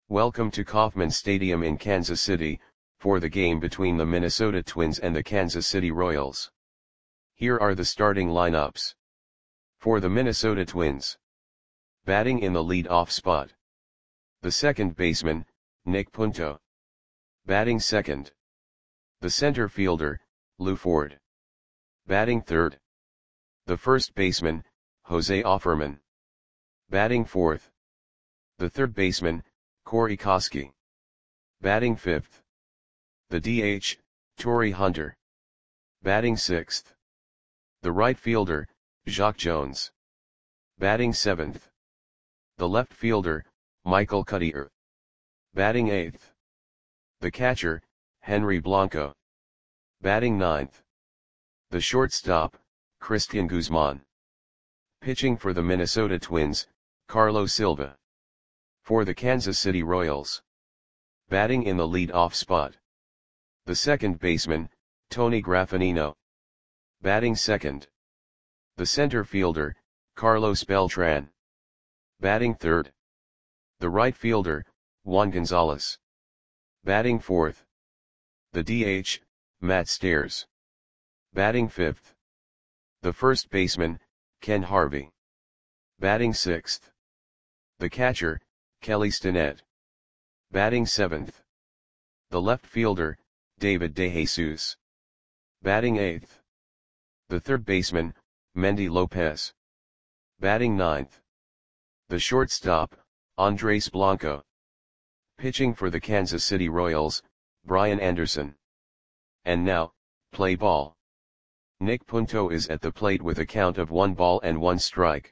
Welcome to Kauffman Stadium in Kansas City, for the game between the Minnesota Twins and the Kansas City Royals. Here are the starting lineups. For the Minnesota Twins. Batting in the lead-off spot. The second baseman, Nick Punto. Batting second. The center fielder, Lew Ford. Batting third. The first baseman, Jose Offerman. Batting fourth. The third baseman, Corey Koskie. Batting fifth. The DH, Torii Hunter. Batting sixth. The right fielder, Jacque Jones. Batting seventh. The left fielder, Michael Cuddyer. Batting eighth. The catcher, Henry Blanco. Batting ninth. The shortstop, Cristian Guzman. Pitching for the Minnesota Twins, Carlos Silva. For the Kansas City Royals. Batting in the lead-off spot. The second baseman, Tony Graffagnino. Batting second. The center fielder, Carlos Beltran. Batting third. The right fielder, Juan Gonzalez. Batting fourth. The DH, Matt Stairs. Batting fifth. The first baseman, Ken Harvey. Batting sixth. The catcher, Kelly Stinnett. Batting seventh. The left fielder, David DeJesus. Batting eighth. The third baseman, Mendy Lopez. Batting ninth. The shortstop, Andres Blanco. Pitching for the Kansas City Royals, Brian Anderson. And now, play ball. Nick Punto is at the plate with a count of 1-1 strike.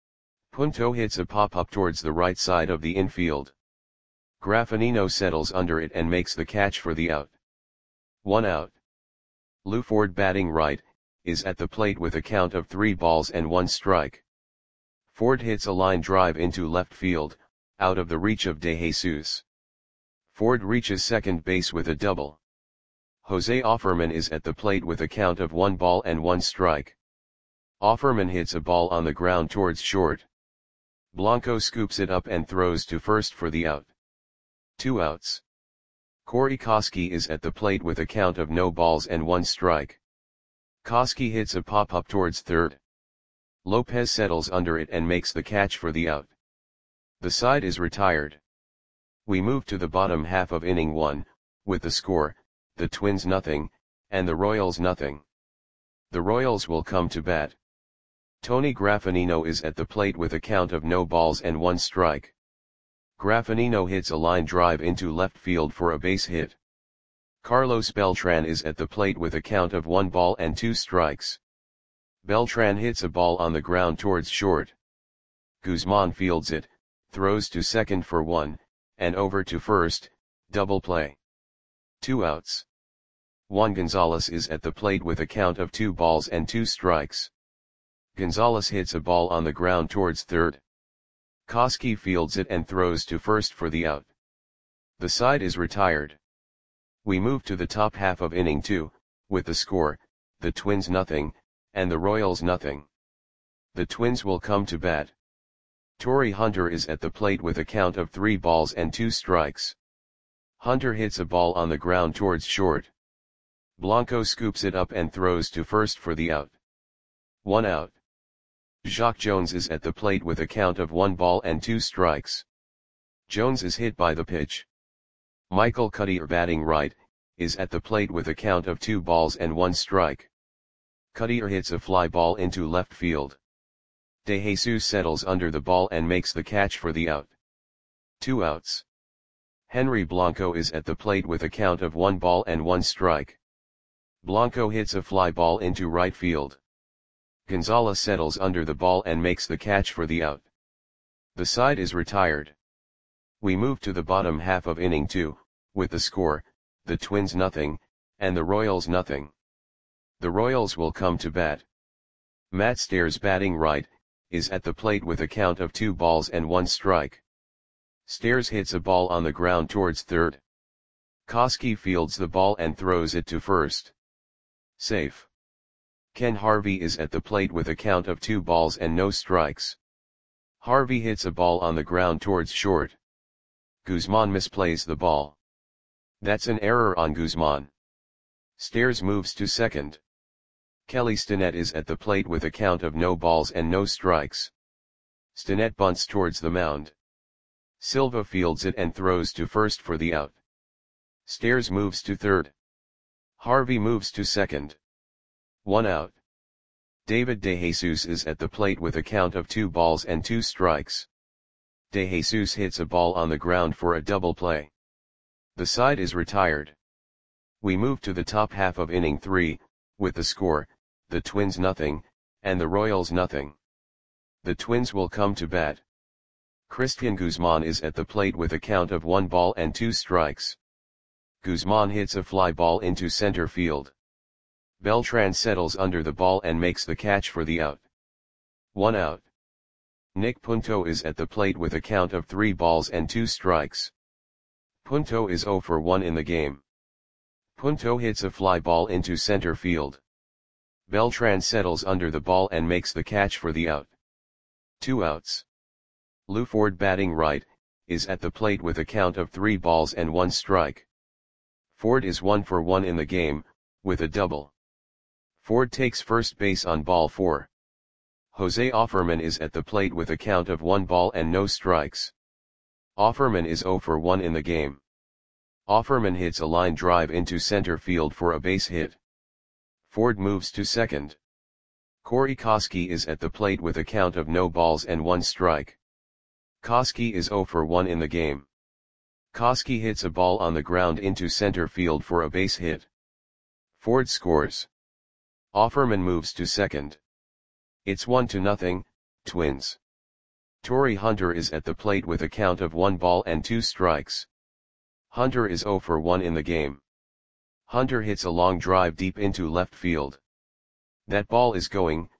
Punto hits a pop-up towards the right side of the infield. Graffagnino settles under it and makes the catch for the out. 1 out. Lew Ford, batting right, is at the plate with a count of 3-1 strike. Ford hits a line drive into left field, out of the reach of DeJesus. Ford reaches second base with a double. Jose Offerman is at the plate with a count of 1-1 strike. Offerman hits a ball on the ground towards short. Blanco scoops it up and throws to first for the out. 2 outs. Corey Koskie is at the plate with a count of 0-1 strike. Koskie hits a pop-up towards third. Lopez settles under it and makes the catch for the out. The side is retired. We move to the bottom half of inning 1, with the score, the Twins 0, and the Royals 0. The Royals will come to bat. Tony Graffagnino is at the plate with a count of 0-1 strike. Graffagnino hits a line drive into left field for a base hit. Carlos Beltran is at the plate with a count of 1-2 strikes. Beltran hits a ball on the ground towards short. Guzman fields it, throws to second for 1, and over to first, double play. 2 outs. Juan Gonzalez is at the plate with a count of 2-2 strikes. Gonzalez hits a ball on the ground towards third. Koskie fields it and throws to first for the out. The side is retired. We move to the top half of inning 2, with the score, the Twins 0, and the Royals 0. The Twins will come to bat. Torii Hunter is at the plate with a count of 3-2 strikes. Hunter hits a ball on the ground towards short. Blanco scoops it up and throws to first for the out. 1 out. Jacque Jones is at the plate with a count of 1-2 strikes. Jones is hit by the pitch. Michael Cuddyer, batting right, is at the plate with a count of 2-1 strike. Cuddyer hits a fly ball into left field. DeJesus settles under the ball and makes the catch for the out. 2 outs. Henry Blanco is at the plate with a count of 1-1 strike. Blanco hits a fly ball into right field. Gonzalez settles under the ball and makes the catch for the out. The side is retired. We move to the bottom half of inning 2, with the score, the Twins 0, and the Royals 0. The Royals will come to bat. Matt Stairs, batting right, is at the plate with a count of 2-1 strike. Stairs hits a ball on the ground towards third. Koskie fields the ball and throws it to first. Safe. Ken Harvey is at the plate with a count of 2 balls and no strikes. Harvey hits a ball on the ground towards short. Guzman misplays the ball. That's an error on Guzman. Stairs moves to second. Kelly Stinnett is at the plate with a count of no balls and no strikes. Stinnett bunts towards the mound. Silva fields it and throws to first for the out. Stairs moves to third. Harvey moves to second. 1 out. David DeJesus is at the plate with a count of 2 balls and 2 strikes. DeJesus hits a ball on the ground for a double play. The side is retired. We move to the top half of inning 3, with the score, the Twins nothing, and the Royals nothing. The Twins will come to bat. Christian Guzman is at the plate with a count of 1 ball and 2 strikes. Guzman hits a fly ball into center field. Beltran settles under the ball and makes the catch for the out. 1 out. Nick Punto is at the plate with a count of 3 balls and 2 strikes. Punto is 0 for 1 in the game. Punto hits a fly ball into center field. Beltran settles under the ball and makes the catch for the out. 2 outs. Lou Ford, batting right, is at the plate with a count of 3 balls and 1 strike. Ford is 1 for 1 in the game, with a double. Ford takes first base on ball 4. Jose Offerman is at the plate with a count of 1 ball and no strikes. Offerman is 0 for 1 in the game. Offerman hits a line drive into center field for a base hit. Ford moves to second. Corey Koskie is at the plate with a count of no balls and 1 strike. Koskie is 0 for 1 in the game. Koskie hits a ball on the ground into center field for a base hit. Ford scores. Offerman moves to second. It's 1-0, Twins. Torrey Hunter is at the plate with a count of 1 ball and 2 strikes. Hunter is 0 for 1 in the game. Hunter hits a long drive deep into left field. That ball is gone.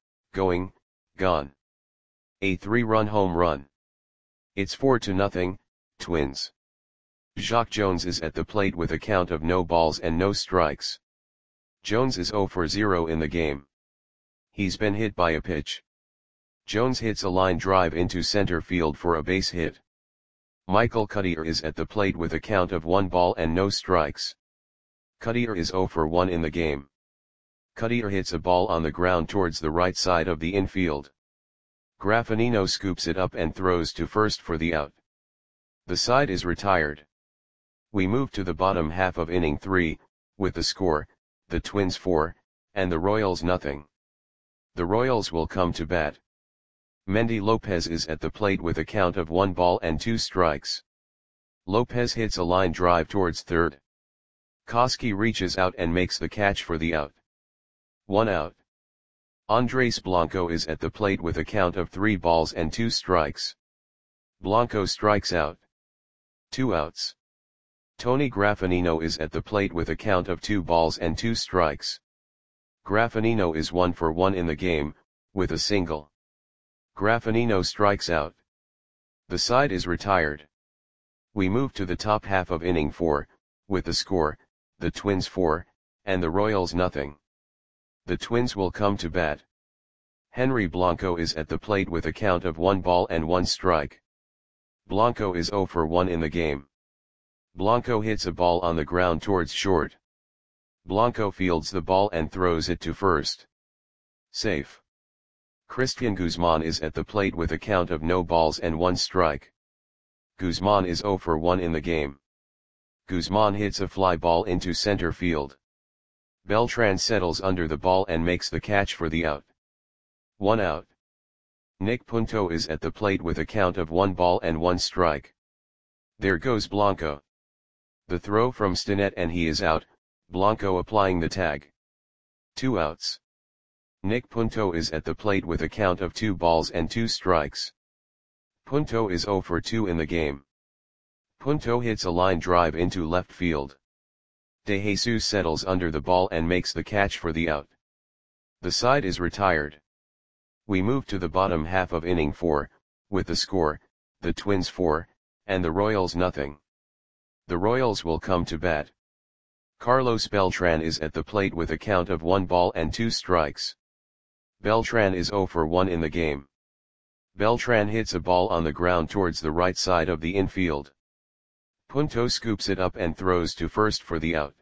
A 3-run home run. It's 4-0, Twins. Jacque Jones is at the plate with a count of no balls and no strikes. Jones is 0 for 0 in the game. He's been hit by a pitch. Jones hits a line drive into center field for a base hit. Michael Cuddyer is at the plate with a count of 1 ball and no strikes. Cuddyer is 0 for 1 in the game. Cuddyer hits a ball on the ground towards the right side of the infield. Graffinino scoops it up and throws to first for the out. The side is retired. We move to the bottom half of inning 3, with the score, the Twins 4, and the Royals nothing. The Royals will come to bat. Mendy Lopez is at the plate with a count of 1 ball and 2 strikes. Lopez hits a line drive towards third. Koskie reaches out and makes the catch for the out. 1 out. Andres Blanco is at the plate with a count of 3 balls and 2 strikes. Blanco strikes out. 2 outs. Tony Graffinino is at the plate with a count of 2 balls and 2 strikes. Graffinino is 1 for 1 in the game, with a single. Graffinino strikes out. The side is retired. We move to the top half of inning 4, with the score, the Twins 4, and the Royals nothing. The Twins will come to bat. Henry Blanco is at the plate with a count of 1 ball and 1 strike. Blanco is 0 for 1 in the game. Blanco hits a ball on the ground towards short. Blanco fields the ball and throws it to first. Safe. Christian Guzman is at the plate with a count of no balls and 1 strike. Guzman is 0 for 1 in the game. Guzman hits a fly ball into center field. Beltran settles under the ball and makes the catch for the out. 1 out. Nick Punto is at the plate with a count of 1 ball and 1 strike. There goes Blanco. The throw from Stinnett and he is out, Blanco applying the tag. 2 outs. Nick Punto is at the plate with a count of 2 balls and 2 strikes. Punto is 0 for 2 in the game. Punto hits a line drive into left field. DeJesus settles under the ball and makes the catch for the out. The side is retired. We move to the bottom half of inning 4, with the score, the Twins 4, and the Royals nothing. The Royals will come to bat. Carlos Beltran is at the plate with a count of 1 ball and 2 strikes. Beltran is 0 for 1 in the game. Beltran hits a ball on the ground towards the right side of the infield. Punto scoops it up and throws to first for the out.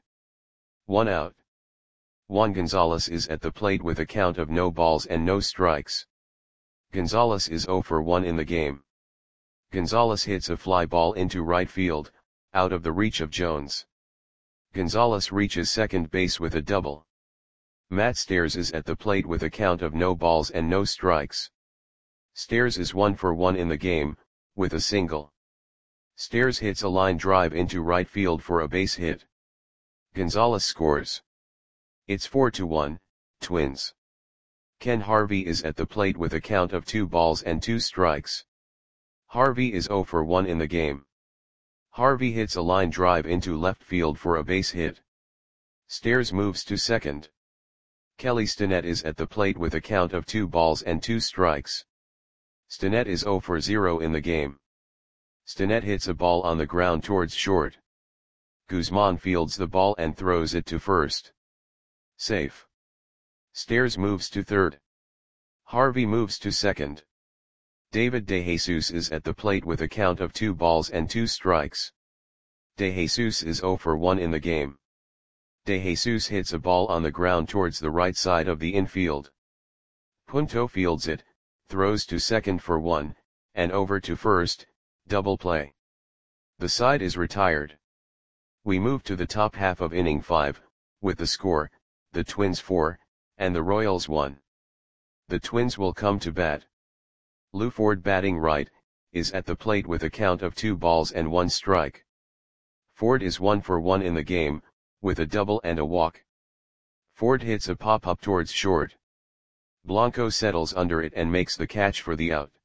1 out. Juan Gonzalez is at the plate with a count of no balls and no strikes. Gonzalez is 0 for 1 in the game. Gonzalez hits a fly ball into right field, out of the reach of Jones. Gonzalez reaches second base with a double. Matt Stairs is at the plate with a count of no balls and no strikes. Stairs is 1 for 1 in the game, with a single. Stairs hits a line drive into right field for a base hit. Gonzalez scores. It's 4-1, Twins. Ken Harvey is at the plate with a count of 2 balls and 2 strikes. Harvey is 0 for 1 in the game. Harvey hits a line drive into left field for a base hit. Stairs moves to second. Kelly Stinnett is at the plate with a count of 2 balls and 2 strikes. Stinnett is 0 for 0 in the game. Stinnett hits a ball on the ground towards short. Guzman fields the ball and throws it to first. Safe. Stairs moves to third. Harvey moves to second. David DeJesus is at the plate with a count of 2 balls and 2 strikes. DeJesus is 0 for 1 in the game. DeJesus hits a ball on the ground towards the right side of the infield. Punto fields it, throws to second for 1, and over to first, double play. The side is retired. We move to the top half of inning 5, with the score, the Twins 4, and the Royals 1. The Twins will come to bat. Lou Ford batting right, is at the plate with a count of 2 balls and 1 strike. Ford is 1 for 1 in the game, with a double and a walk. Ford hits a pop-up towards short. Blanco settles under it and makes the catch for the out.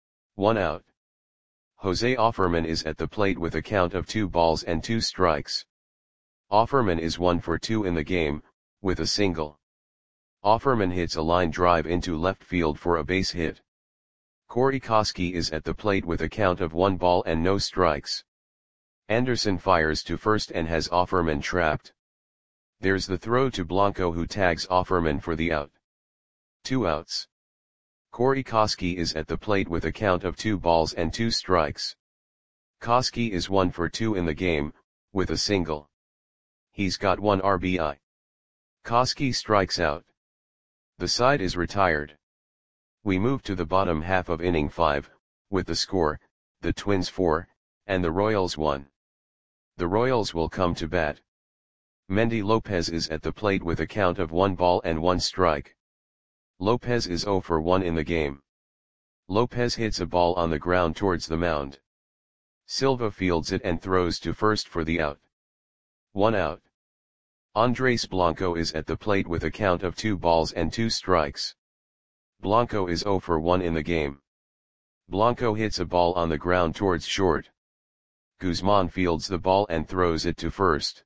1 out. Jose Offerman is at the plate with a count of 2 balls and 2 strikes. Offerman is 1 for 2 in the game, with a single. Offerman hits a line drive into left field for a base hit. Corey Koskie is at the plate with a count of 1 ball and no strikes. Anderson fires to first and has Offerman trapped. There's the throw to Blanco, who tags Offerman for the out. 2 outs. Corey Koskie is at the plate with a count of 2 balls and 2 strikes. Koskie is 1 for 2 in the game, with a single. He's got 1 RBI. Koskie strikes out. The side is retired. We move to the bottom half of inning 5, with the score, the Twins 4, and the Royals 1. The Royals will come to bat. Mendy Lopez is at the plate with a count of 1 ball and 1 strike. Lopez is 0 for 1 in the game. Lopez hits a ball on the ground towards the mound. Silva fields it and throws to first for the out. 1 out. Andres Blanco is at the plate with a count of 2 balls and 2 strikes. Blanco is 0 for 1 in the game. Blanco hits a ball on the ground towards short. Guzman fields the ball and throws it to first.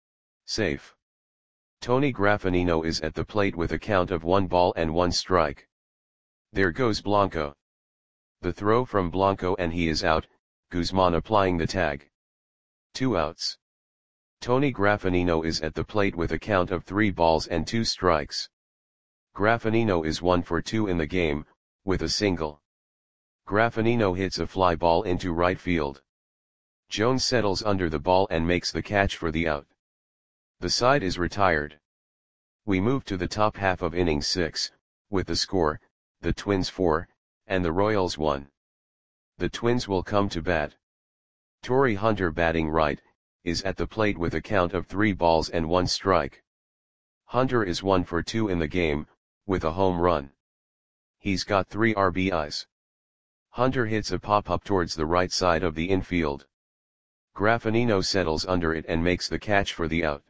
Safe. Tony Graffanino is at the plate with a count of 1 ball and 1 strike. There goes Blanco. The throw from Blanco and he is out, Guzman applying the tag. 2 outs. Tony Graffanino is at the plate with a count of 3 balls and 2 strikes. Graffanino is 1 for 2 in the game, with a single. Graffanino hits a fly ball into right field. Jones settles under the ball and makes the catch for the out. The side is retired. We move to the top half of inning 6, with the score, the Twins 4, and the Royals 1. The Twins will come to bat. Torrey Hunter batting right, is at the plate with a count of 3 balls and 1 strike. Hunter is 1 for 2 in the game, with a home run. He's got 3 RBIs. Hunter hits a pop-up towards the right side of the infield. Graffanino settles under it and makes the catch for the out.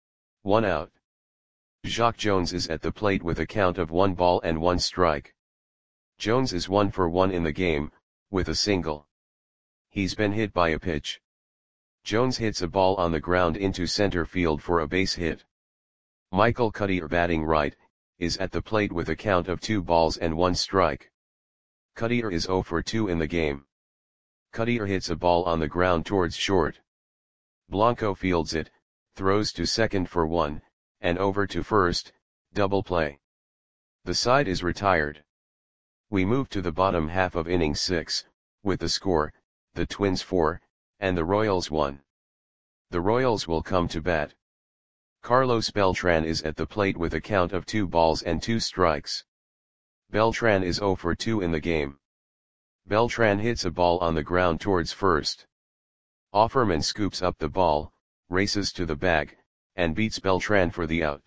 1 out. Jacque Jones is at the plate with a count of 1 ball and 1 strike. Jones is 1 for 1 in the game, with a single. He's been hit by a pitch. Jones hits a ball on the ground into center field for a base hit. Michael Cuddyer batting right, is at the plate with a count of 2 balls and 1 strike. Cuddyer is 0 for 2 in the game. Cuddyer hits a ball on the ground towards short. Blanco fields it, throws to second for 1, and over to first, double play. The side is retired. We move to the bottom half of inning 6, with the score, the Twins 4, and the Royals won. The Royals will come to bat. Carlos Beltran is at the plate with a count of 2 balls and 2 strikes. Beltran is 0 for 2 in the game. Beltran hits a ball on the ground towards first. Offerman scoops up the ball, races to the bag, and beats Beltran for the out.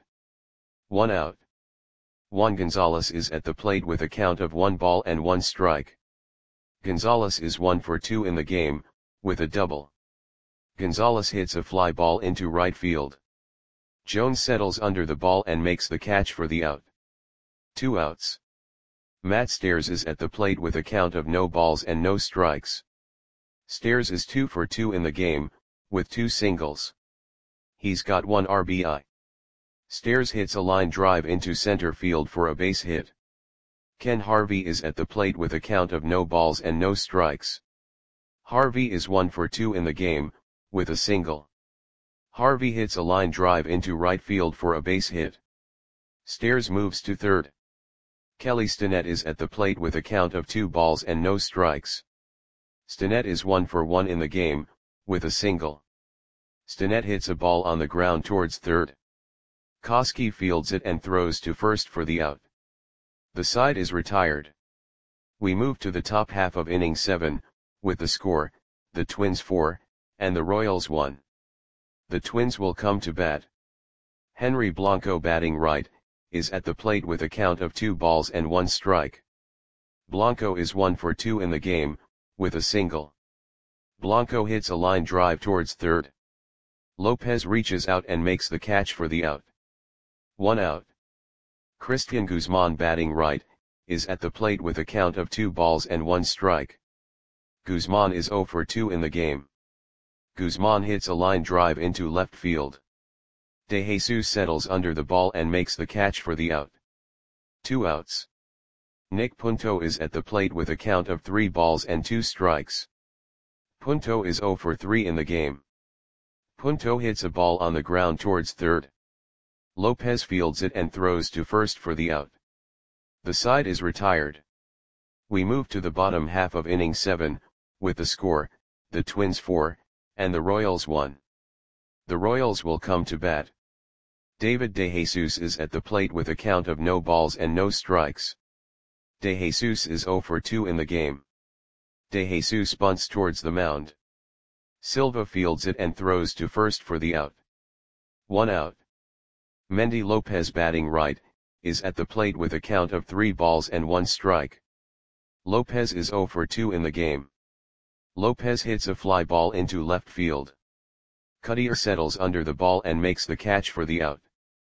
1 out. Juan Gonzalez is at the plate with a count of 1 ball and 1 strike. Gonzalez is 1 for 2 in the game, with a double. Gonzalez hits a fly ball into right field. Jones settles under the ball and makes the catch for the out. 2 outs. Matt Stairs is at the plate with a count of no balls and no strikes. Stairs is 2 for 2 in the game, with 2 singles. He's got 1 RBI. Stairs hits a line drive into center field for a base hit. Ken Harvey is at the plate with a count of no balls and no strikes. Harvey is 1 for 2 in the game, with a single. Harvey hits a line drive into right field for a base hit. Stairs moves to third. Kelly Stinnett is at the plate with a count of 2 balls and no strikes. Stinnett is 1 for 1 in the game, with a single. Stinnett hits a ball on the ground towards third. Koski fields it and throws to first for the out. The side is retired. We move to the top half of inning 7, with the score, the Twins 4, and the Royals 1. The Twins will come to bat. Henry Blanco batting right, is at the plate with a count of 2 balls and 1 strike. Blanco is 1 for 2 in the game, with a single. Blanco hits a line drive towards third. Lopez reaches out and makes the catch for the out. 1 out. Christian Guzman batting right, is at the plate with a count of 2 balls and 1 strike. Guzman is 0 for 2 in the game. Guzman hits a line drive into left field. De Jesus settles under the ball and makes the catch for the out. 2 outs. Nick Punto is at the plate with a count of 3 balls and 2 strikes. Punto is 0 for 3 in the game. Punto hits a ball on the ground towards third. Lopez fields it and throws to first for the out. The side is retired. We move to the bottom half of inning 7, with the score, the Twins 4, and the Royals 1. The Royals will come to bat. David De Jesus is at the plate with a count of no balls and no strikes. De Jesus is 0 for 2 in the game. De Jesus bunts towards the mound. Silva fields it and throws to first for the out. 1 out. Mendy Lopez batting right, is at the plate with a count of 3 balls and 1 strike. Lopez is 0 for 2 in the game. Lopez hits a fly ball into left field. Cuddyer settles under the ball and makes the catch for the out.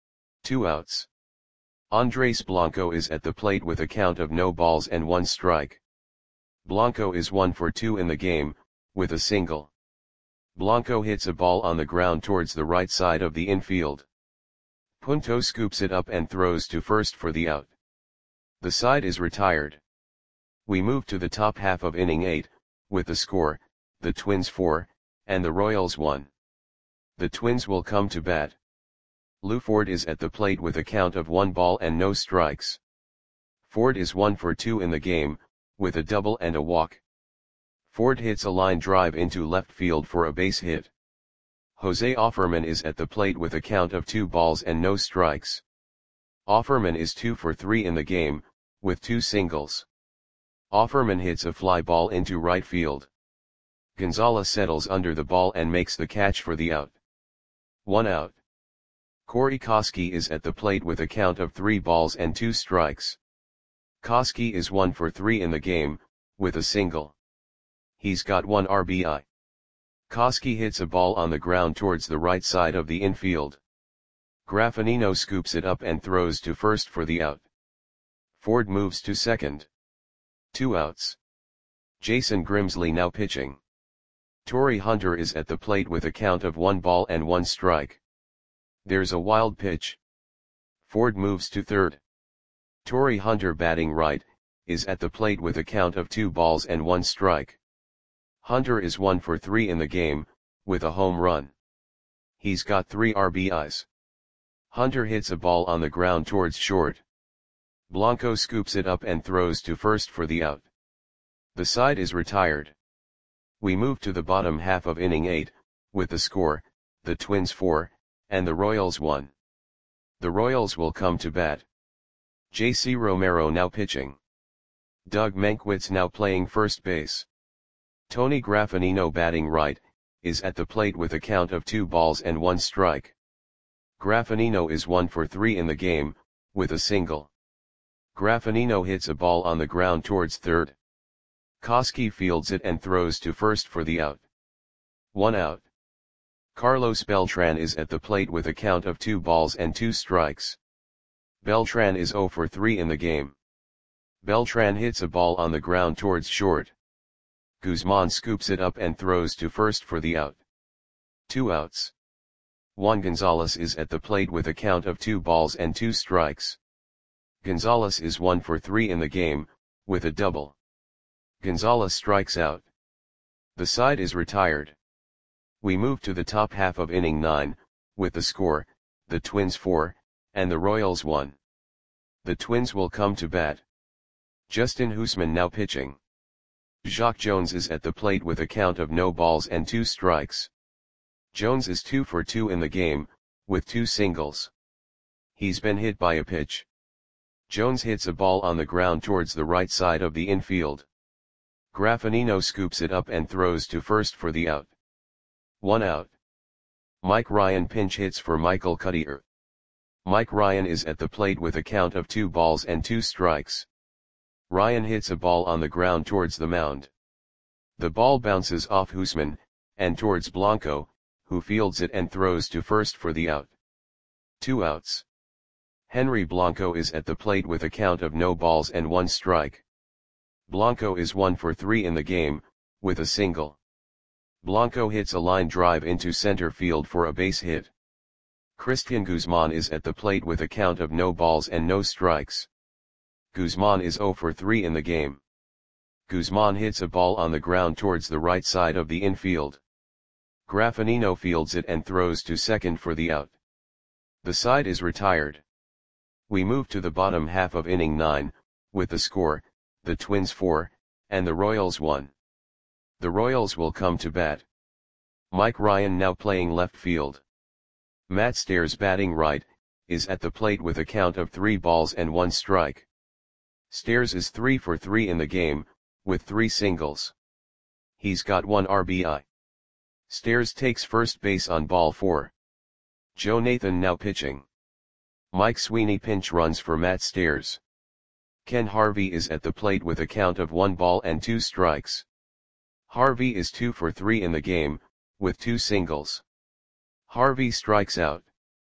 2 outs. Andres Blanco is at the plate with a count of no balls and 1 strike. Blanco is 1 for 2 in the game, with a single. Blanco hits a ball on the ground towards the right side of the infield. Punto scoops it up and throws to first for the out. The side is retired. We move to the top half of inning 8, with the score, the Twins 4, and the Royals 1. The Twins will come to bat. Lou Ford is at the plate with a count of 1 ball and no strikes. Ford is 1 for 2 in the game, with a double and a walk. Ford hits a line drive into left field for a base hit. Jose Offerman is at the plate with a count of 2 balls and no strikes. Offerman is 2 for 3 in the game, with 2 singles. Offerman hits a fly ball into right field. Gonzalez settles under the ball and makes the catch for the out. 1 out. Corey Koski is at the plate with a count of 3 balls and 2 strikes. Koski is 1 for 3 in the game, with a single. He's got 1 RBI. Koski hits a ball on the ground towards the right side of the infield. Graffinino scoops it up and throws to first for the out. Ford moves to second. 2 outs. Jason Grimsley now pitching. Torrey Hunter is at the plate with a count of 1 ball and 1 strike. There's a wild pitch. Ford moves to third. Torrey Hunter batting right, is at the plate with a count of 2 balls and 1 strike. Hunter is 1 for 3 in the game, with a home run. He's got 3 RBIs. Hunter hits a ball on the ground towards short. Blanco scoops it up and throws to first for the out. The side is retired. We move to the bottom half of inning 8, with the score, the Twins 4, and the Royals 1. The Royals will come to bat. J.C. Romero now pitching. Doug Mankiewicz now playing first base. Tony Graffagnino batting right, is at the plate with a count of 2 balls and 1 strike. Graffagnino is 1 for 3 in the game, with a single. Graffagnino hits a ball on the ground towards third. Koski fields it and throws to first for the out. 1 out. Carlos Beltran is at the plate with a count of 2 balls and 2 strikes. Beltran is 0 for 3 in the game. Beltran hits a ball on the ground towards short. Guzman scoops it up and throws to first for the out. 2 outs. Juan Gonzalez is at the plate with a count of 2 balls and 2 strikes. Gonzalez is 1 for 3 in the game, with a double. Gonzalez strikes out. The side is retired. We move to the top half of inning 9, with the score, the Twins 4, and the Royals 1. The Twins will come to bat. Justin Husman now pitching. Jacque Jones is at the plate with a count of no balls and 2 strikes. Jones is 2 for 2 in the game, with 2 singles. He's been hit by a pitch. Jones hits a ball on the ground towards the right side of the infield. Graffagnino scoops it up and throws to first for the out. 1 out. Mike Ryan pinch hits for Michael Cuddyer. Mike Ryan is at the plate with a count of 2 balls and 2 strikes. Ryan hits a ball on the ground towards the mound. The ball bounces off Husman, and towards Blanco, who fields it and throws to first for the out. 2 outs. Henry Blanco is at the plate with a count of no balls and 1 strike. Blanco is 1 for 3 in the game, with a single. Blanco hits a line drive into center field for a base hit. Christian Guzman is at the plate with a count of no balls and no strikes. Guzman is 0 for 3 in the game. Guzman hits a ball on the ground towards the right side of the infield. Graffagnino fields it and throws to second for the out. The side is retired. We move to the bottom half of inning 9, with the score, the Twins 4, and the Royals 1. The Royals will come to bat. Mike Ryan now playing left field. Matt Stairs batting right, is at the plate with a count of 3 balls and 1 strike. Stairs is 3 for 3 in the game, with 3 singles. He's got 1 RBI. Stairs takes first base on ball 4. Joe Nathan now pitching. Mike Sweeney pinch runs for Matt Stairs. Ken Harvey is at the plate with a count of 1 ball and 2 strikes. Harvey is 2 for 3 in the game, with 2 singles. Harvey strikes out.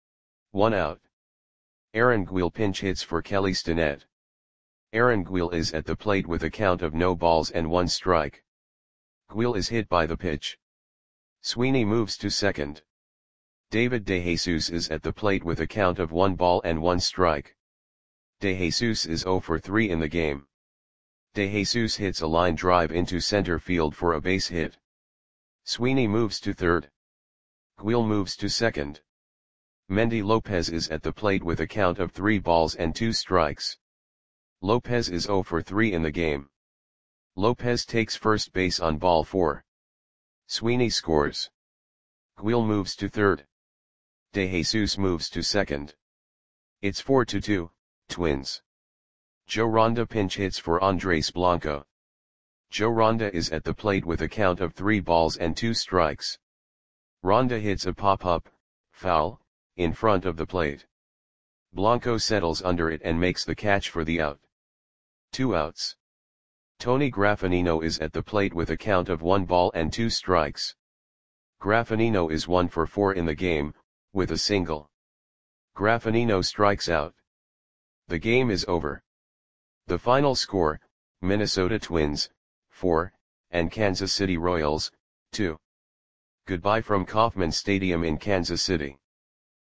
1 out. Aaron Guil pinch hits for Kelly Stinnett. Aaron Guil is at the plate with a count of no balls and 1 strike. Guil is hit by the pitch. Sweeney moves to second. David DeJesus is at the plate with a count of 1 ball and 1 strike. DeJesus is 0 for 3 in the game. DeJesus hits a line drive into center field for a base hit. Sweeney moves to third. Guil moves to second. Mendy Lopez is at the plate with a count of 3 balls and 2 strikes. Lopez is 0 for 3 in the game. Lopez takes first base on ball 4. Sweeney scores. Guil moves to third. DeJesus moves to second. It's 4-2, Twins. Joe Ronda pinch hits for Andres Blanco. Joe Ronda is at the plate with a count of 3 balls and 2 strikes. Ronda hits a pop-up, foul, in front of the plate. Blanco settles under it and makes the catch for the out. 2 outs. Tony Graffagnino is at the plate with a count of 1 ball and 2 strikes. Graffagnino is 1 for 4 in the game, with a single. Graffagnino strikes out. The game is over. The final score, Minnesota Twins, 4, and Kansas City Royals, 2. Goodbye from Kauffman Stadium in Kansas City.